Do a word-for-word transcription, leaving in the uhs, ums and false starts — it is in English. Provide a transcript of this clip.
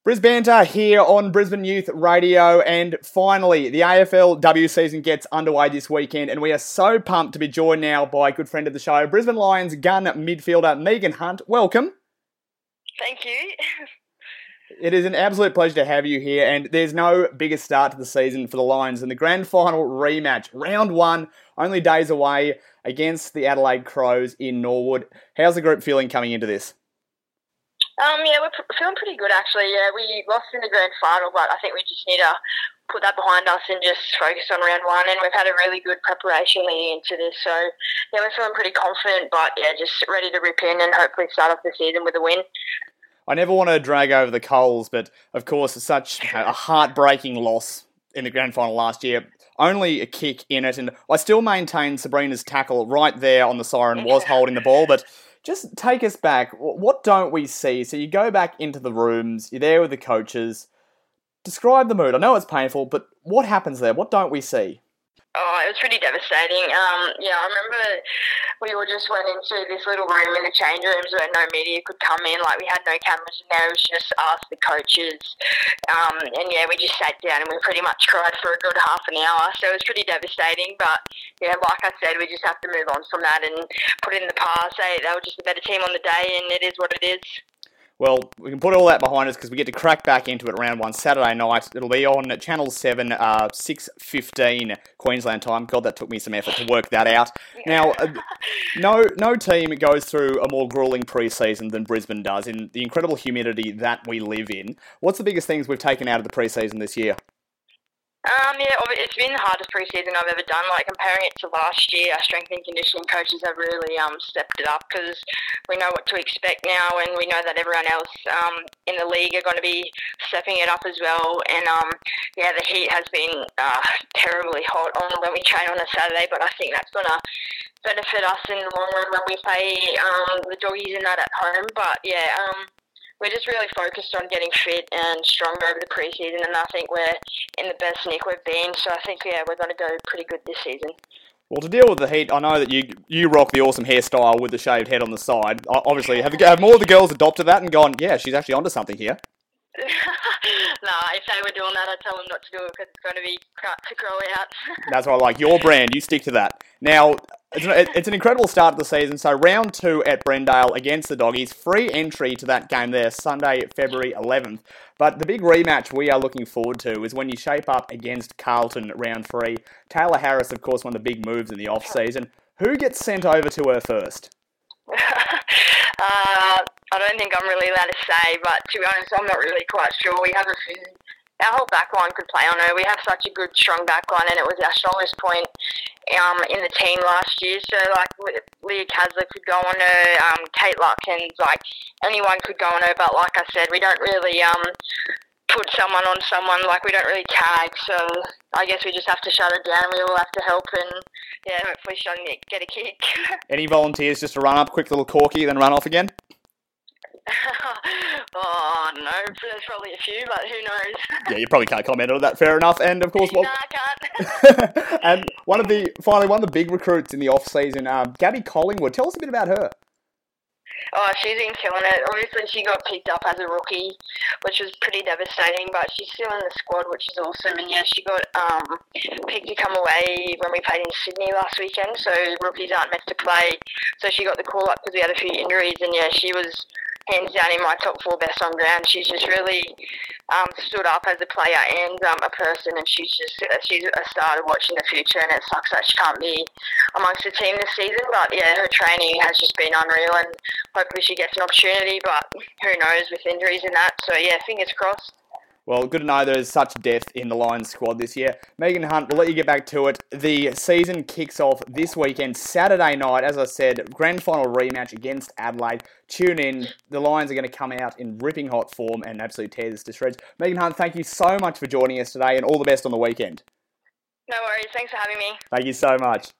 Brisbanter here on Brisbane Youth Radio, and finally the A F L W season gets underway this weekend, and we are so pumped to be joined now by a good friend of the show, Brisbane Lions gun midfielder Megan Hunt. Welcome. Thank you. It is an absolute pleasure to have you here, and there's no bigger start to the season for the Lions than the grand final rematch, round one, only days away against the Adelaide Crows in Norwood. How's the group feeling coming into this? Um, yeah, we're p- feeling pretty good actually. Yeah, we lost in the grand final, but I think we just need to put that behind us and just focus on round one. And we've had a really good preparation leading into this, so yeah, we're feeling pretty confident. But yeah, just ready to rip in and hopefully start off the season with a win. I never want to drag over the coals, but of course, it's such a heartbreaking loss in the grand final last year. Only a kick in it, and I still maintain Sabrina's tackle right there on the siren was holding the ball, but just take us back. What don't we see? So you go back into the rooms, you're there with the coaches. Describe the mood. I know it's painful, but what happens there? What don't we see? Oh, it was pretty devastating. Um, yeah, I remember we all just went into this little room in the change rooms where no media could come in. Like, we had no cameras in there. It was just us, the coaches. Um, and, yeah, we just sat down and we pretty much cried for a good half an hour. So it was pretty devastating. But, yeah, like I said, we just have to move on from that and put it in the past. Say they were just a better team on the day, and it is what it is. Well, we can put all that behind us because we get to crack back into it round one Saturday night. It'll be on Channel seven, uh, six fifteen Queensland time. God, that took me some effort to work that out. Now, uh, no no team goes through a more gruelling pre-season than Brisbane does in the incredible humidity that we live in. What's the biggest things we've taken out of the pre-season this year? Um, yeah, it's been the hardest pre-season I've ever done. Like, comparing it to last year, our strength and conditioning coaches have really um, stepped it up because we know what to expect now, and we know that everyone else um, in the league are going to be stepping it up as well. And um, yeah, the heat has been uh, terribly hot on when we train on a Saturday, but I think that's going to benefit us in the long run when we play um, the doggies and that at home. But yeah, um, we're just really focused on getting fit and stronger over the pre-season, and I think we're in the best nick we've been. So I think, yeah, we're going to go pretty good this season. Well, to deal with the heat, I know that you you rock the awesome hairstyle with the shaved head on the side. Obviously, have, have more of the girls adopted that and gone, yeah, she's actually onto something here? Nah, if they were doing that, I'd tell them not to do it because it's going to be crap to grow out. That's what I like. Your brand, you stick to that. Now, it's an, it's an incredible start to the season. So round two at Brendale against the Doggies. Free entry to that game there, Sunday, February eleventh. But the big rematch we are looking forward to is when you shape up against Carlton round three. Taylor Harris, of course, one of the big moves in the off-season. Who gets sent over to her first? uh, I don't think I'm really allowed to say, but to be honest, I'm not really quite sure. We have a few, our whole backline could play on her. We have such a good, strong backline, and it was our strongest point um, in the team last year. So, like, Leah Kasler could go on her, um, Kate Lutkins, like, anyone could go on her. But like I said, we don't really um, put someone on someone. Like, we don't really tag. So I guess we just have to shut it down. We all have to help and, yeah, hopefully shut it, get a kick. Any volunteers just to run up, quick little corky, then run off again? Oh, no, there's probably a few, but who knows? Yeah, you probably can't comment on that, fair enough. And of course, no, well, I can't. and one of the, finally, one of the big recruits in the off-season, um, Gabby Collingwood. Tell us a bit about her. Oh, she's been killing it. Obviously, she got picked up as a rookie, which was pretty devastating, but she's still in the squad, which is awesome. And yeah, she got um, picked to come away when we played in Sydney last weekend, so rookies aren't meant to play. So she got the call-up because we had a few injuries, and yeah, she was hands down in my top four best on ground. She's just really um, stood up as a player and um, a person, and she's just she's a star to watch in the future, and it sucks that she can't be amongst the team this season. But yeah, her training has just been unreal, and hopefully she gets an opportunity, but who knows with injuries and that. So yeah, fingers crossed. Well, good to know there's such depth in the Lions squad this year. Megan Hunt, we'll let you get back to it. The season kicks off this weekend, Saturday night, as I said, grand final rematch against Adelaide. Tune in. The Lions are going to come out in ripping hot form and absolutely tear this to shreds. Megan Hunt, thank you so much for joining us today, and all the best on the weekend. No worries. Thanks for having me. Thank you so much.